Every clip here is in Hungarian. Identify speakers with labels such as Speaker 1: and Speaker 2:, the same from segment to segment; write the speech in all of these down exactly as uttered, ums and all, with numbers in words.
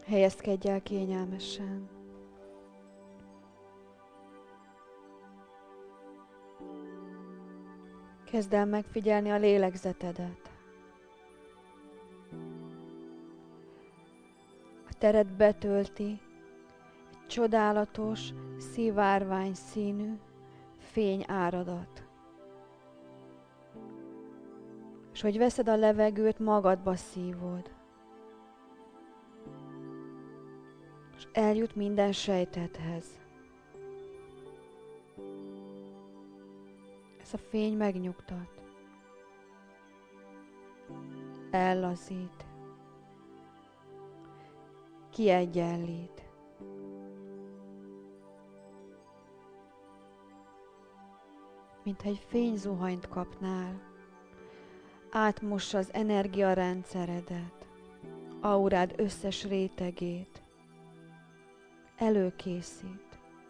Speaker 1: Helyezkedj el kényelmesen. Kezd el megfigyelni a lélegzetedet. A teret betölti egy csodálatos, szivárvány színű fényáradat. És hogy veszed a levegőt, magadba szívod. És eljut minden sejtethez. Ez a fény megnyugtat. Ellazít. Kiegyenlít. Mintha egy fényzuhanyt kapnál, átmossa az energiarendszeredet, aurád összes rétegét, előkészít.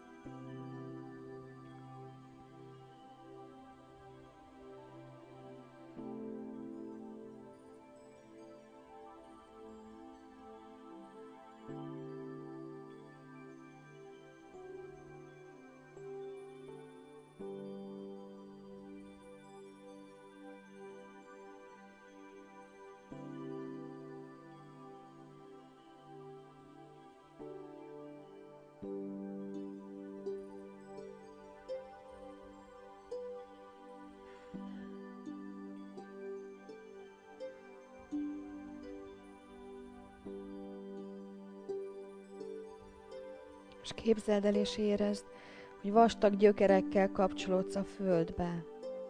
Speaker 1: És képzeld el és érezd, hogy vastag gyökerekkel kapcsolódsz a földbe.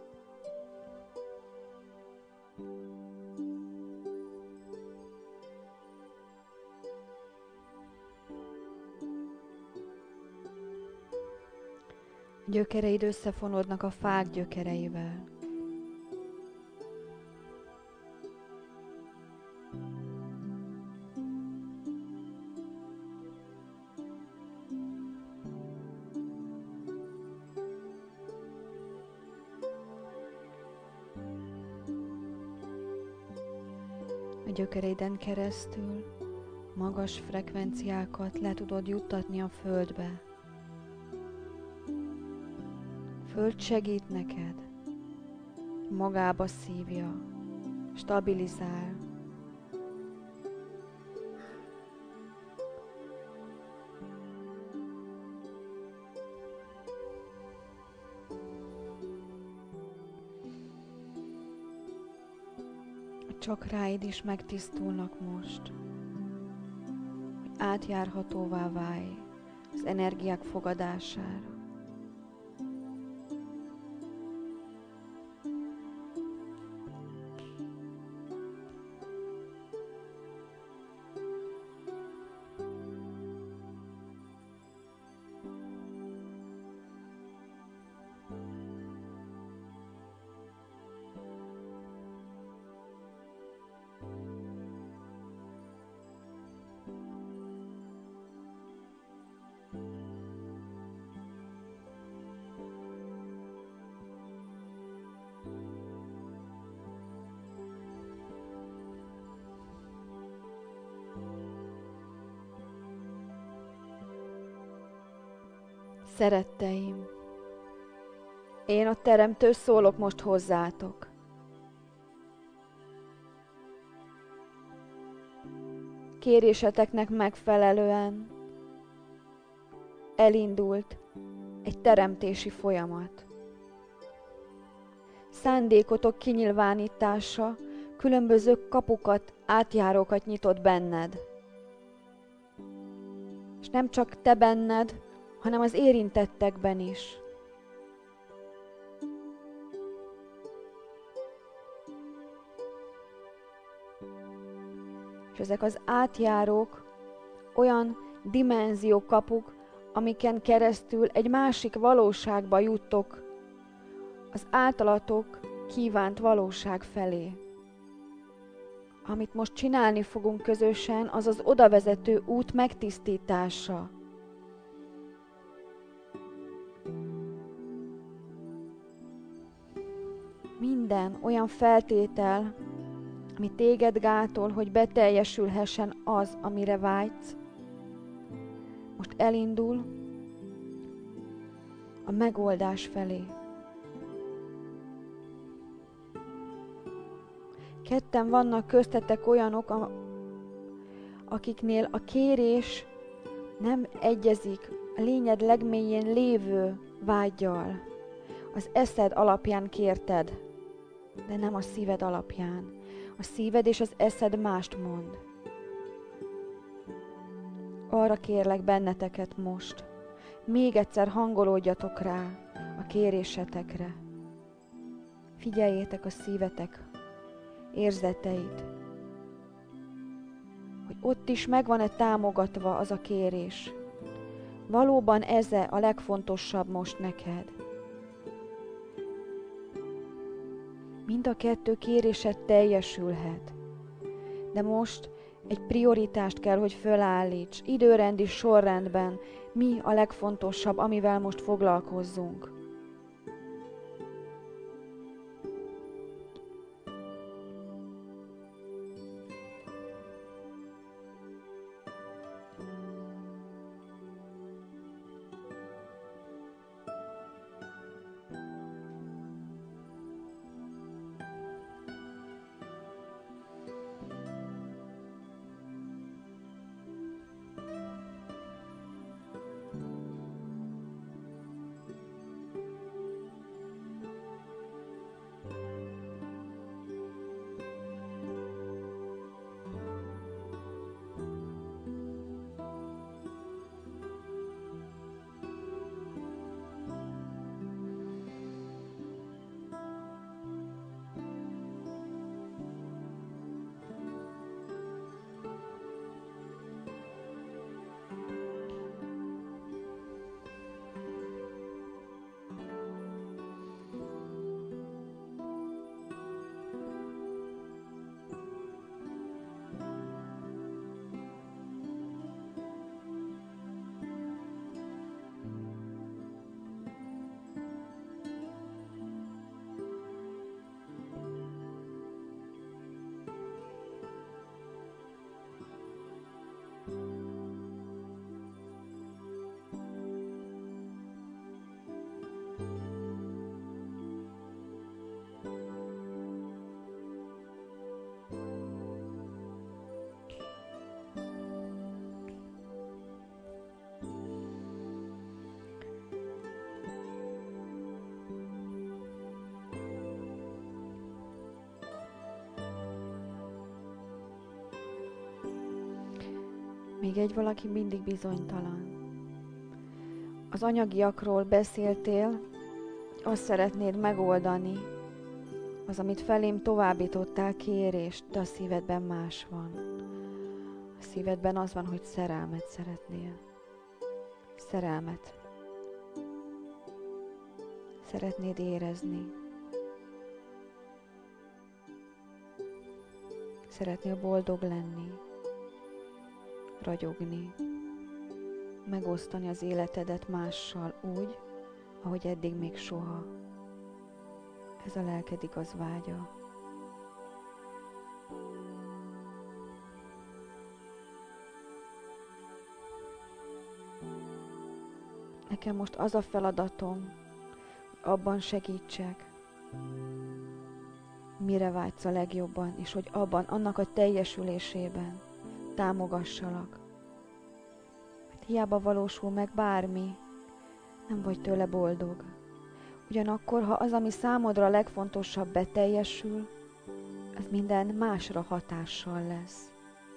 Speaker 1: A gyökereid összefonódnak a fák gyökereivel. A gyökereiden keresztül magas frekvenciákat le tudod juttatni a földbe. A föld segít neked, magába szívja, stabilizál. A csakráid is megtisztulnak most, hogy átjárhatóvá válj az energiák fogadására. Szeretteim, én a Teremtő szólok most hozzátok. Kéréseteknek megfelelően elindult egy teremtési folyamat. Szándékotok kinyilvánítása különböző kapukat, átjárókat nyitott benned. És nem csak te benned, hanem az érintettekben is. És ezek az átjárók olyan dimenziókapuk, amiken keresztül egy másik valóságba juttok, az általatok kívánt valóság felé. Amit most csinálni fogunk közösen, az az odavezető út megtisztítása. Minden olyan feltétel, ami téged gátol, hogy beteljesülhessen az, amire vágysz, most elindul a megoldás felé. Ketten vannak köztetek olyanok, a, akiknél a kérés nem egyezik a lényed legmélyén lévő vággyal. Az eszed alapján kérted, de nem a szíved alapján. A szíved és az eszed mást mond. Arra kérlek benneteket most, még egyszer hangolódjatok rá a kérésetekre. Figyeljétek a szívetek érzeteit, hogy ott is megvan-e támogatva az a kérés. Valóban ez a legfontosabb most neked. Mind a kettő kérésed teljesülhet, de most egy prioritást kell, hogy fölállíts, időrendi sorrendben, mi a legfontosabb, amivel most foglalkozzunk. Még egy valaki mindig bizonytalan. Az anyagiakról beszéltél, azt szeretnéd megoldani, az, amit felém továbbítottál kérést, de a szívedben más van. A szívedben az van, hogy szerelmet szeretnél. Szerelmet. Szeretnéd érezni. Szeretnél boldog lenni. Ragyogni, megosztani az életedet mással úgy, ahogy eddig még soha. Ez a lelked igaz vágya. Nekem most az a feladatom, hogy abban segítsek, mire vágysz a legjobban, és hogy abban, annak a teljesülésében támogassalak. Mert hiába valósul meg bármi, nem vagy tőle boldog. Ugyanakkor, ha az, ami számodra a legfontosabb beteljesül, az minden másra hatással lesz.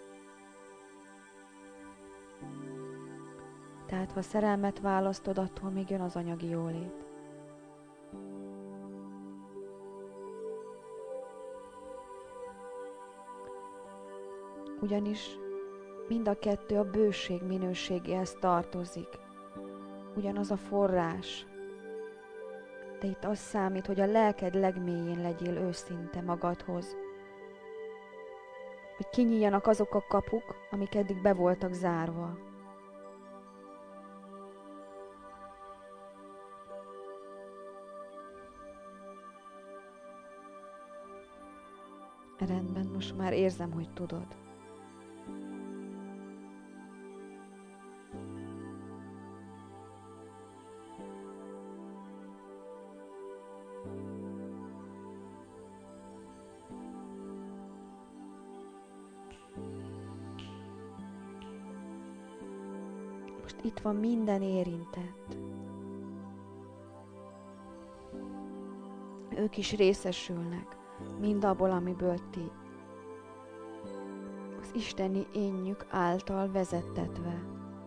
Speaker 1: Tehát, ha szerelmet választod, attól még jön az anyagi jólét. Ugyanis mind a kettő a bőség minőségéhez tartozik. Ugyanaz a forrás. De itt az számít, hogy a lelked legmélyén legyél őszinte magadhoz. Hogy kinyíljanak azok a kapuk, amik eddig be voltak zárva. Rendben, most már érzem, hogy tudod. Most itt van minden érintett. Ők is részesülnek mindabból, amiből ti. Az isteni énjük által vezettetve.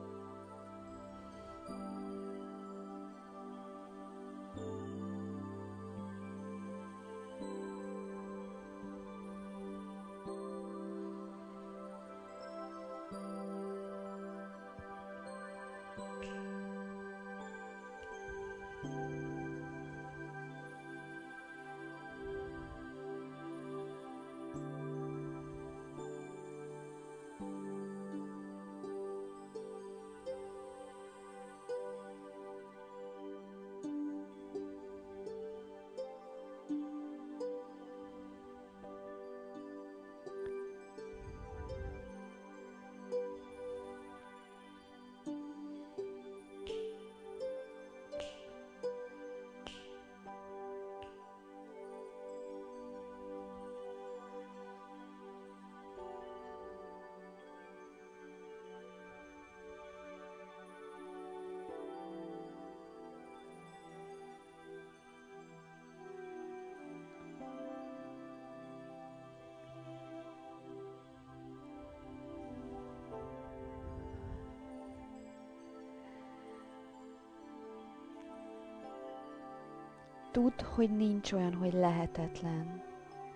Speaker 1: Tudd, hogy nincs olyan, hogy lehetetlen.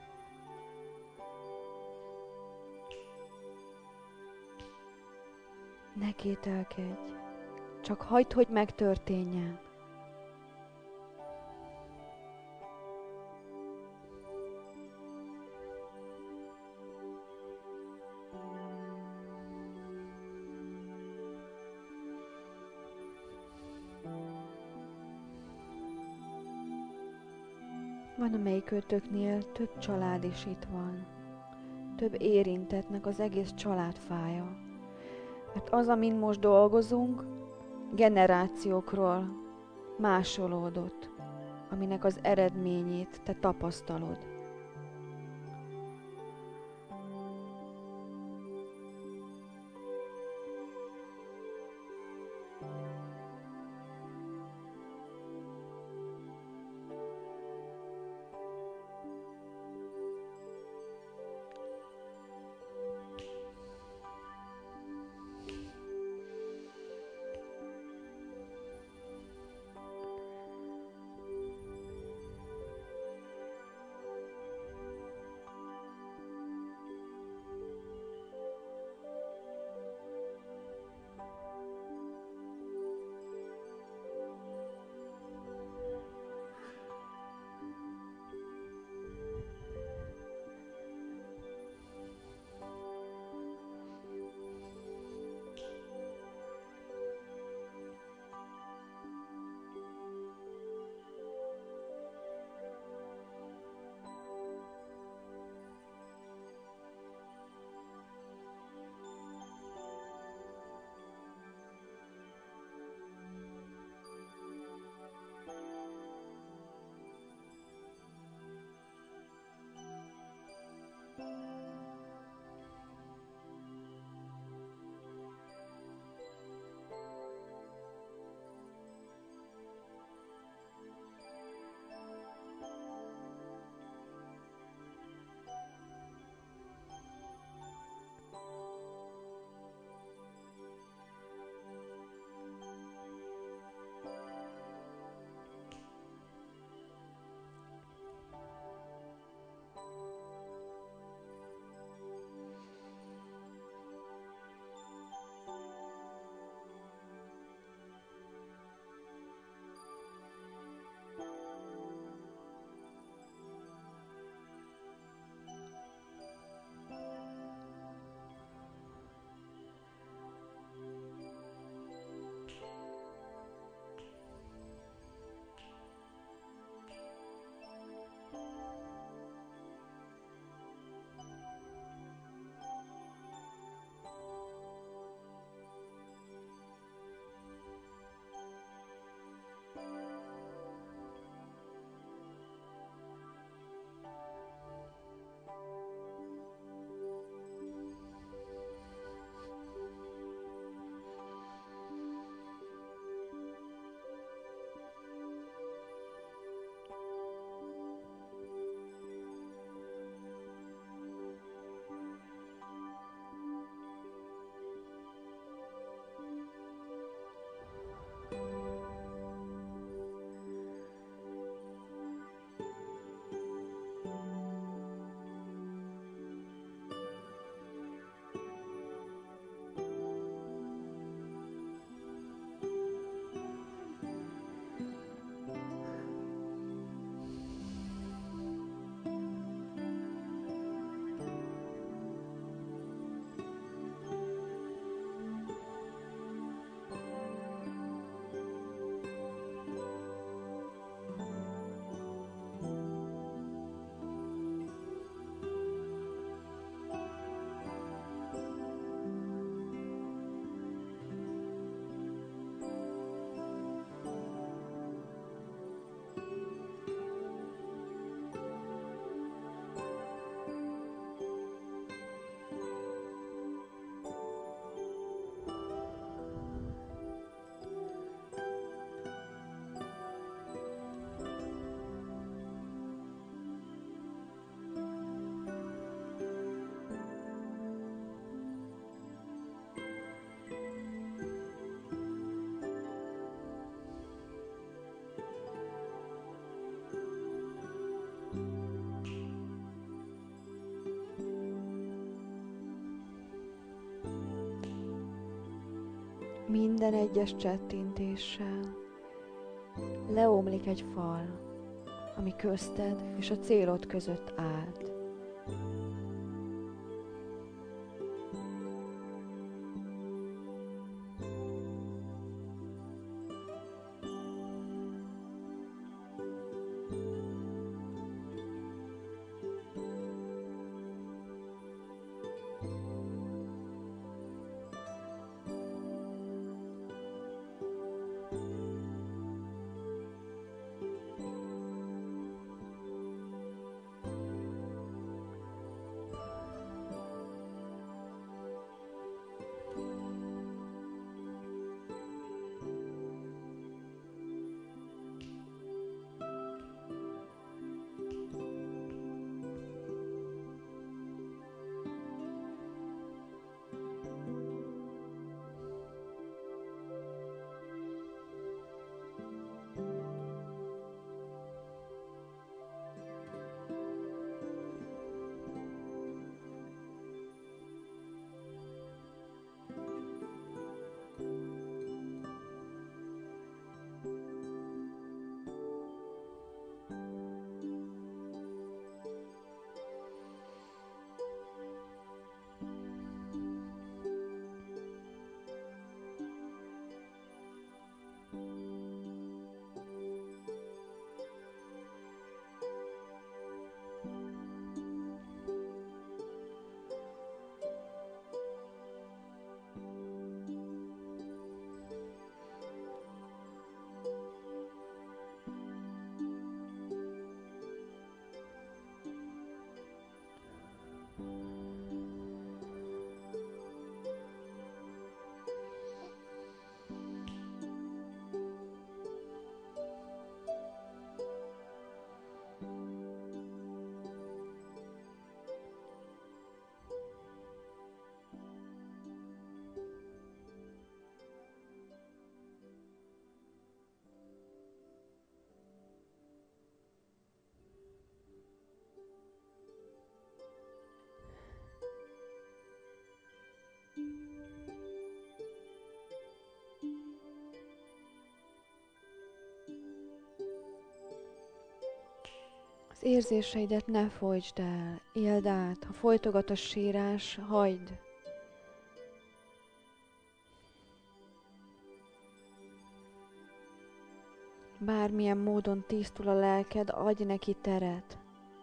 Speaker 1: Ne kételkedj, csak hagyd, hogy megtörténjen. Van, amelyik ötöknél több család is itt van. Több érintettnek az egész család fája. Mert az, amin most dolgozunk, generációkról másolódott, aminek az eredményét te tapasztalod. Minden egyes csettintéssel leomlik egy fal, ami közted és a célod között állt. Az érzéseidet ne folytsd el, éld át, ha folytogat a sírás, hagyd. Bármilyen módon tisztul a lelked, adj neki teret.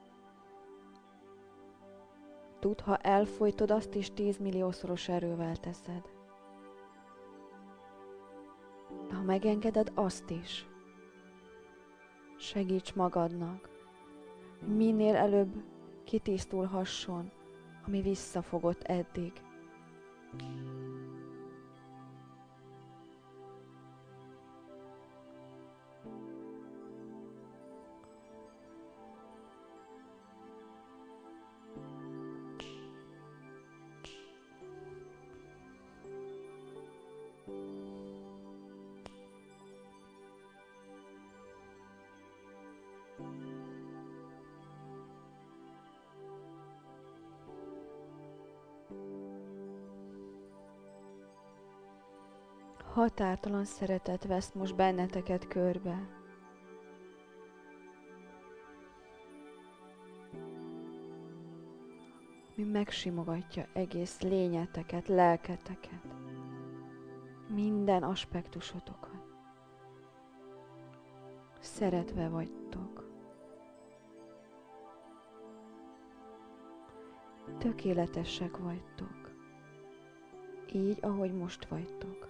Speaker 1: Tudd, ha elfojtod, azt is tízmilliószoros erővel teszed. De ha megengeded, azt is. Segíts magadnak, hogy minél előbb kitisztulhasson, ami visszafogott eddig. Határtalan szeretet vesz most benneteket körbe. Mi megsimogatja egész lényeteket, lelketeket, minden aspektusotokat. Szeretve vagytok. Tökéletesek vagytok. Így, ahogy most vagytok.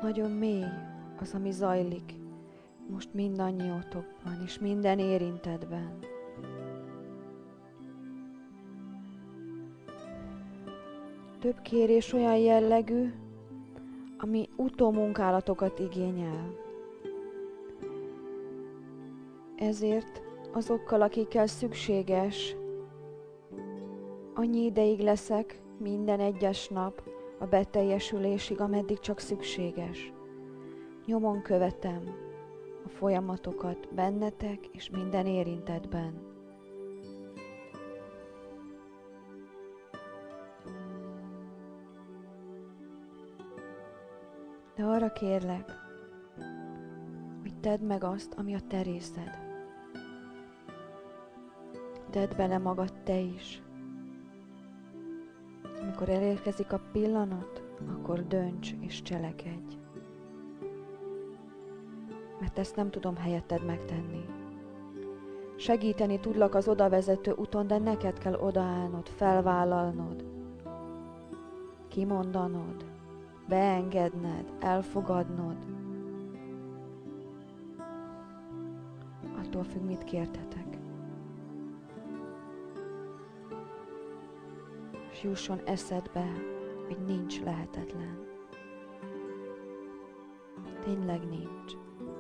Speaker 1: Nagyon mély az, ami zajlik most mindannyiótokban és minden érintettben. Több kérés olyan jellegű, ami utómunkálatokat igényel. Ezért azokkal, akikkel szükséges, annyi ideig leszek minden egyes nap a beteljesülésig, ameddig csak szükséges. Nyomon követem a folyamatokat bennetek és minden érintettben. De arra kérlek, hogy tedd meg azt, ami a te részed. Tedd bele magad te is. Amikor elérkezik a pillanat, akkor dönts és cselekedj. Mert ezt nem tudom helyetted megtenni. Segíteni tudlak az odavezető úton, de neked kell odaállnod, felvállalnod, kimondanod, beengedned, elfogadnod. Attól függ, mit kértetek. És jusson eszedbe, hogy nincs lehetetlen. Tényleg nincs.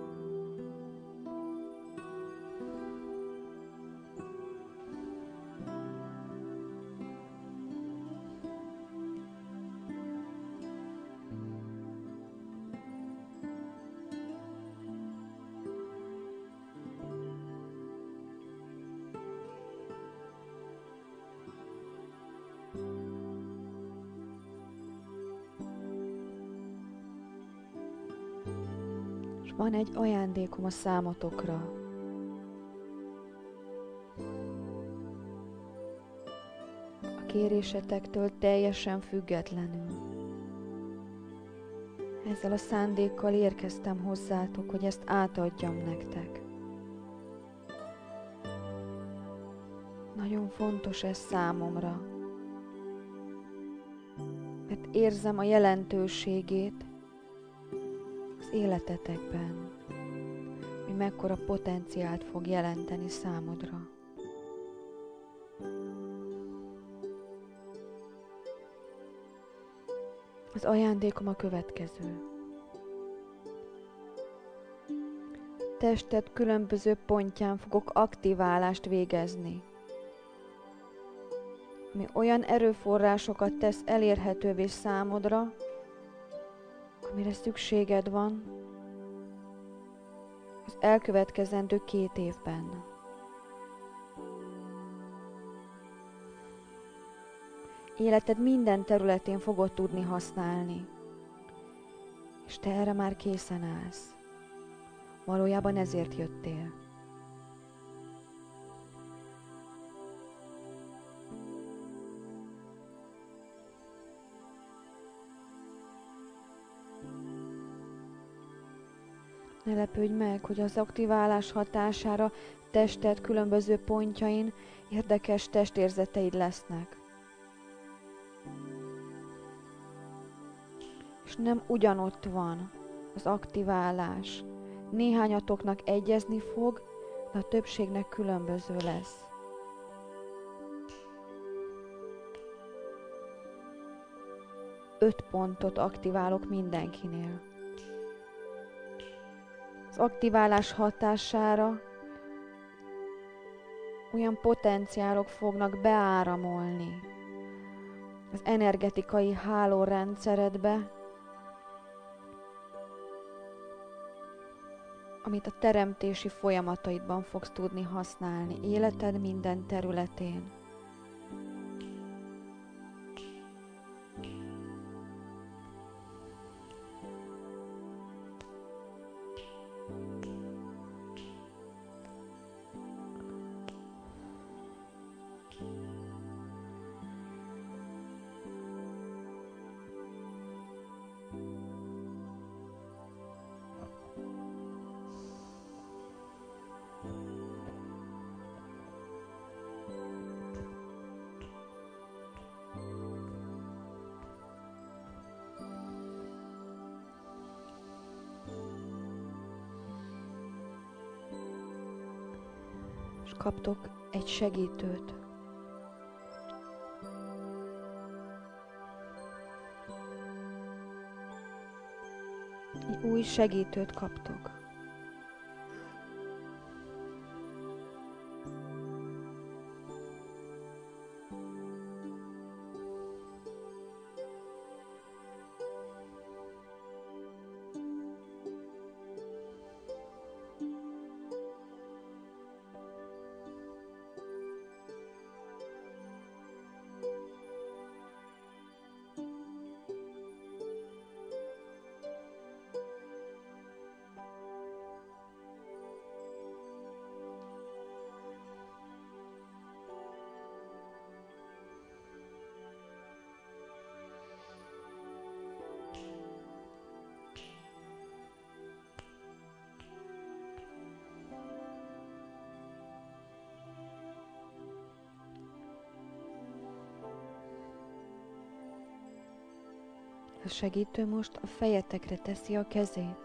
Speaker 1: És van egy ajándékom a számotokra. A kérésetektől teljesen függetlenül. Ezzel a szándékkal érkeztem hozzátok, hogy ezt átadjam nektek. Nagyon fontos ez számomra, mert érzem a jelentőségét az életetekben, hogy mekkora potenciált fog jelenteni számodra. Az ajándékom a következő. Tested különböző pontján fogok aktiválást végezni, ami olyan erőforrásokat tesz elérhetővé számodra, amire szükséged van az elkövetkezendő két évben. Életed minden területén fogod tudni használni, és te erre már készen állsz. Valójában ezért jöttél. Ne lepődj meg, hogy az aktiválás hatására tested különböző pontjain érdekes testérzeteid lesznek. És nem ugyanott van az aktiválás. Néhányatoknak egyezni fog, de a többségnek különböző lesz. Öt pontot aktiválok mindenkinél. Az aktiválás hatására olyan potenciálok fognak beáramolni az energetikai hálórendszeredbe, amit a teremtési folyamataidban fogsz tudni használni, életed minden területén. és kaptok egy segítőt. Egy új segítőt kaptok. A segítő most a fejetekre teszi a kezét.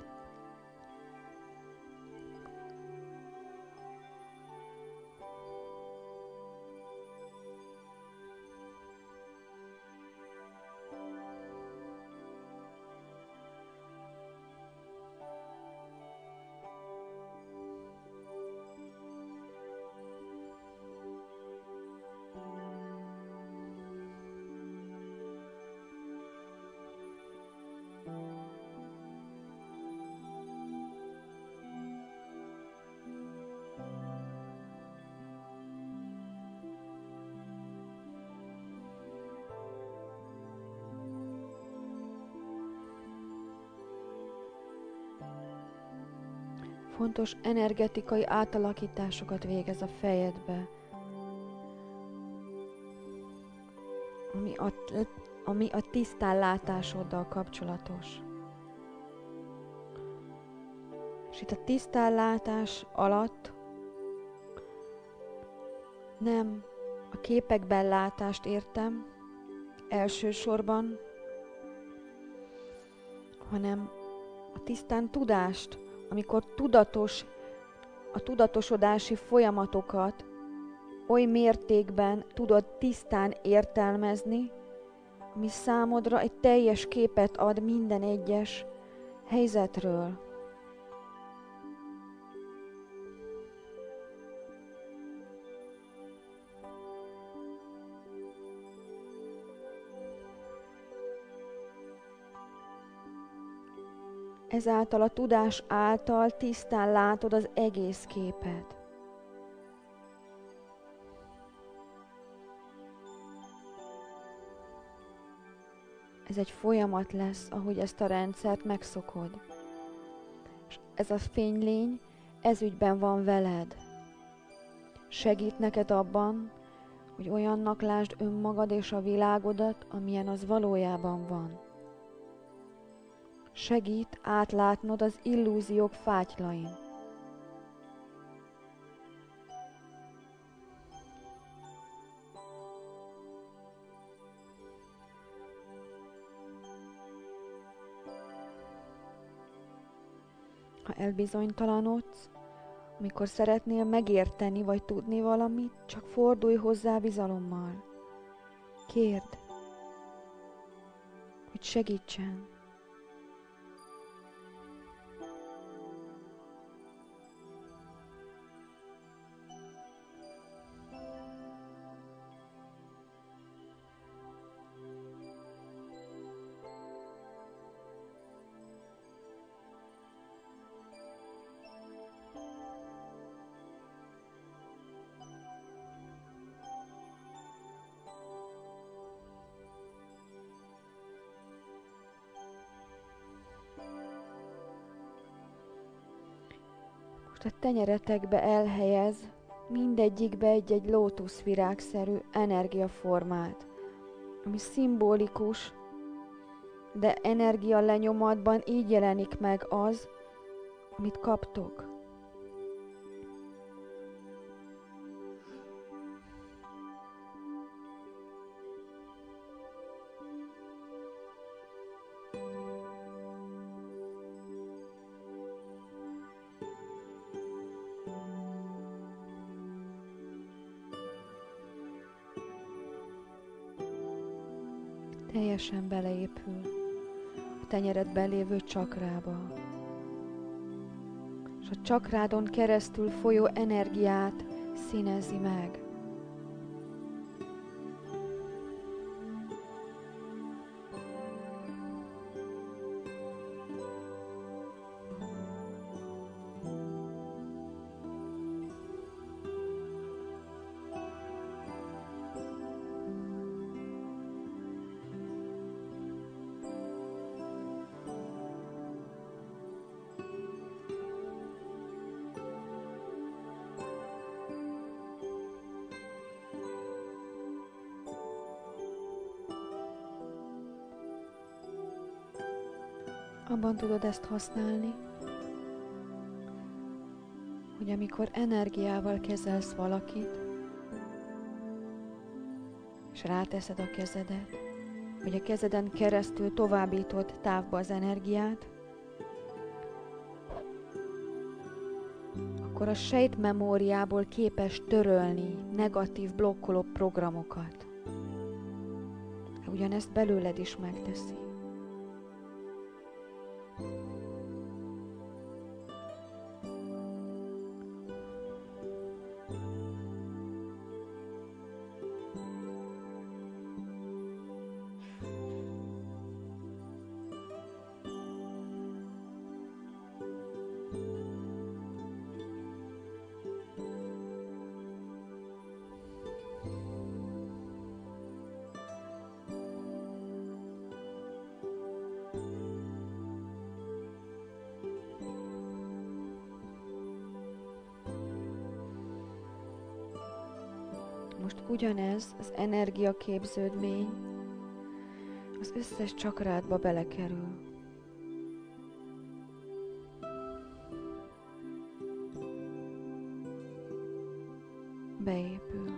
Speaker 1: Fontos energetikai átalakításokat végez a fejedbe, ami a, ami a tisztánlátásoddal kapcsolatos. És itt a tisztánlátás alatt nem a képekben látást értem elsősorban, hanem a tisztán tudást, amikor tudatos, a tudatosodási folyamatokat oly mértékben tudod tisztán értelmezni, ami számodra egy teljes képet ad minden egyes helyzetről. Ezáltal a tudás által tisztán látod az egész képet. Ez egy folyamat lesz, ahogy ezt a rendszert megszokod. És ez a fénylény ezügyben van veled. Segít neked abban, hogy olyannak lásd önmagad és a világodat, amilyen az valójában van. Segít átlátnod az illúziók fátylajn. Ha elbizonytalanodsz, amikor szeretnél megérteni vagy tudni valamit, csak fordulj hozzá bizalommal. Kérd, hogy segítsen. Most a tenyeretekbe elhelyez mindegyikbe egy-egy lótuszvirágszerű energiaformát, ami szimbolikus, de energia lenyomatban így jelenik meg az, amit kaptok. Teljesen beleépül a tenyeredben lévő csakrába. És a csakrádon keresztül folyó energiát színezi meg. Abban tudod ezt használni, hogy amikor energiával kezelsz valakit, és ráteszed a kezedet, vagy a kezeden keresztül továbbítod távba az energiát, akkor a sejtmemóriából képes törölni negatív blokkoló programokat. Ugyanezt belőled is megteszi. Most ugyanez az energiaképződmény az összes csakrádba belekerül. Beépül.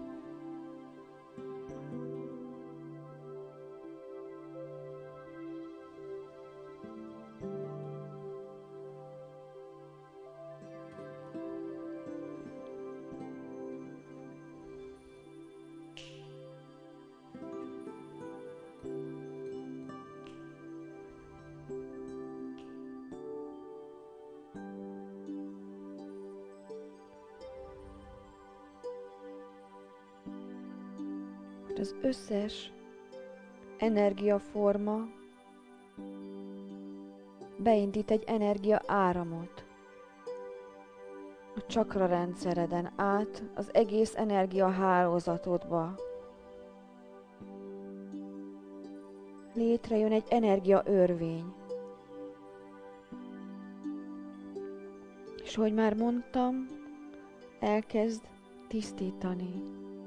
Speaker 1: Az összes energiaforma beindít egy energia áramot a csakrarendszereden át az egész energiahálózatodba. Létrejön egy energiaörvény. És ahogy már mondtam, elkezd tisztítani.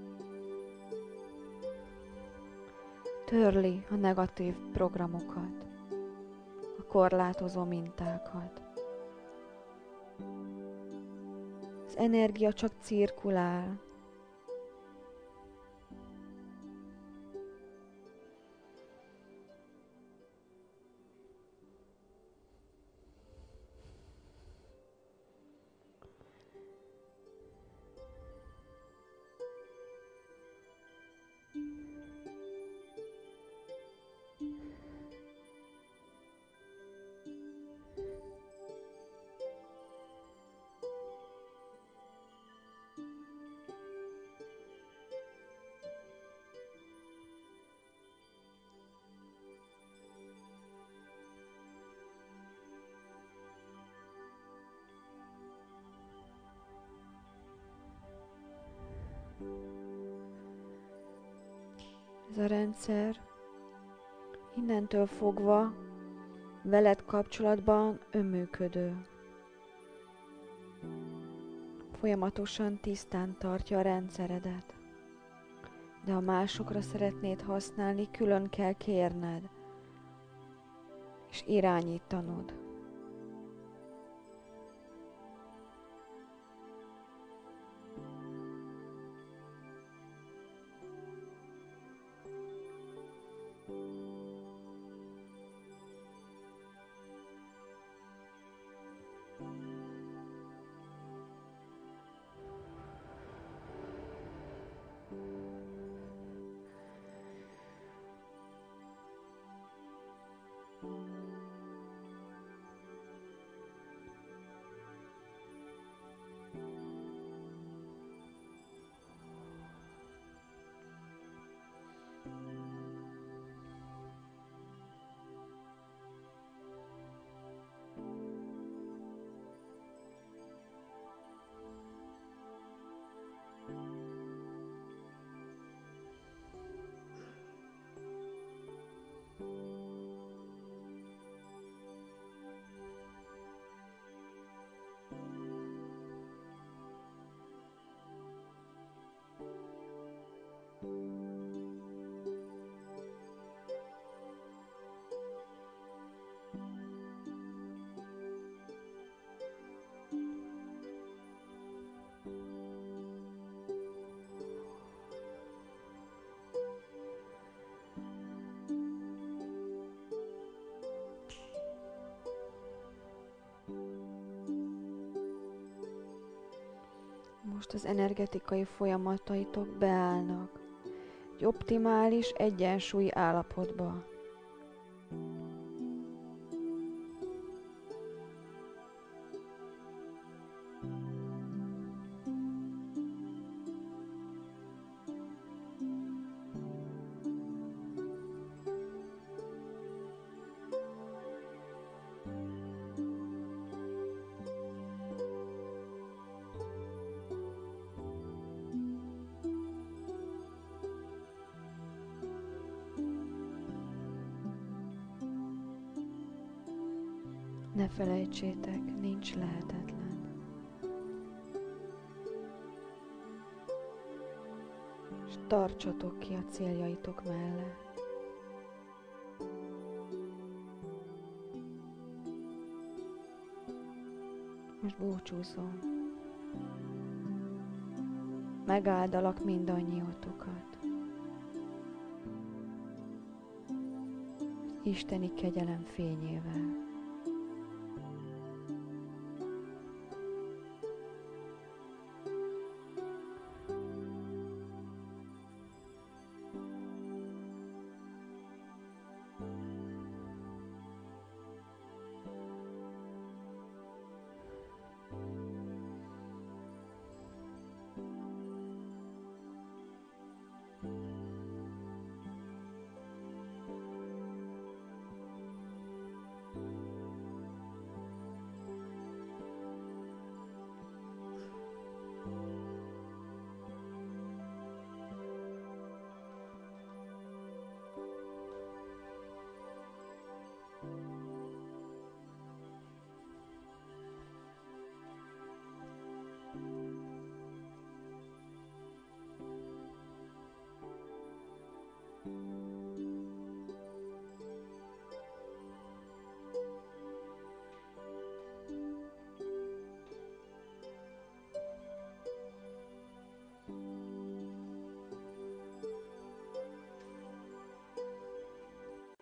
Speaker 1: Törli a negatív programokat, a korlátozó mintákat. Az energia csak cirkulál. Ez a rendszer innentől fogva veled kapcsolatban önműködő. Folyamatosan tisztán tartja a rendszeredet. De ha másokra szeretnéd használni, külön kell kérned és irányítanod. Most az energetikai folyamataitok beállnak egy optimális egyensúlyi állapotba. Ne felejtsétek, nincs lehetetlen. És tartsatok ki a céljaitok mellett. Most búcsúzom. Megáldalak mindannyiótokat. Isteni kegyelem fényével.